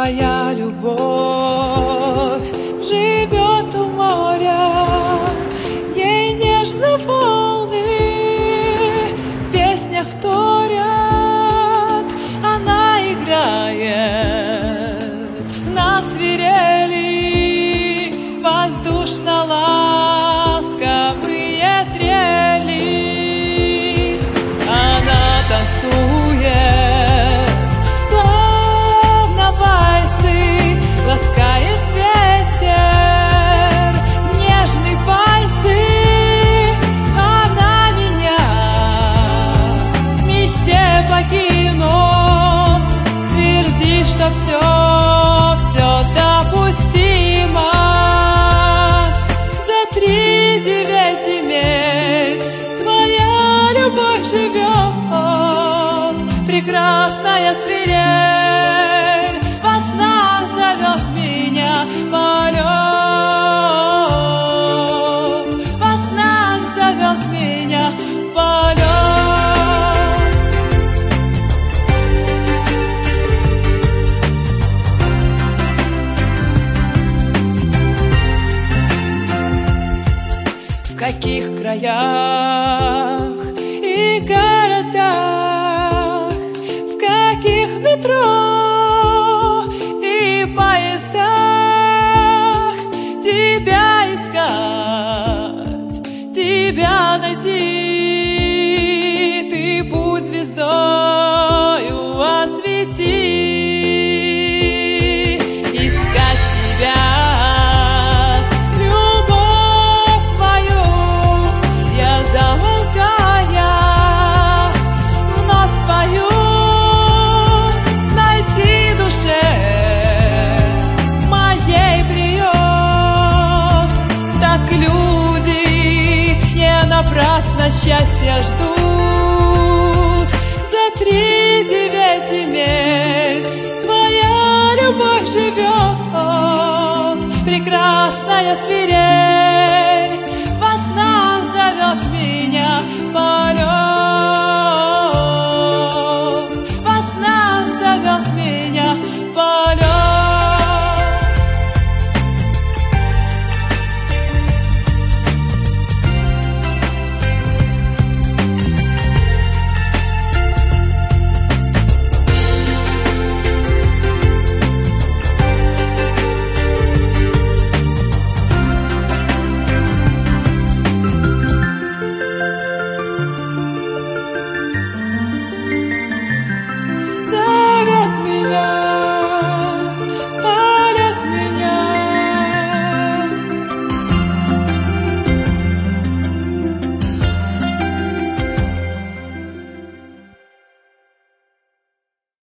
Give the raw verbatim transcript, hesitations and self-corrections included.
твоя любовь живет у моря, ей нежно волны в песнях вторят, она играет на свирели воздушно-ласковые трели. Она танцует плавно вальсы, ласкает ветер нежные пальцы. Она меня в мечте покинул, твердит, что все, все допустимо. За три девять земель твоя любовь живет, прекрасная свирель во снах зовет меня полет, во снах зовет меня полет. В каких краях и городах, в каких метро и поездах тебя искать, тебя найти. Ты будь звездою освети, искать тебя, любовь мою, я замолкая вновь пою. Найти душе моей приют. Так люди не напрасно счастья ждут. За три девять земель твоя любовь живет, прекрасная свирель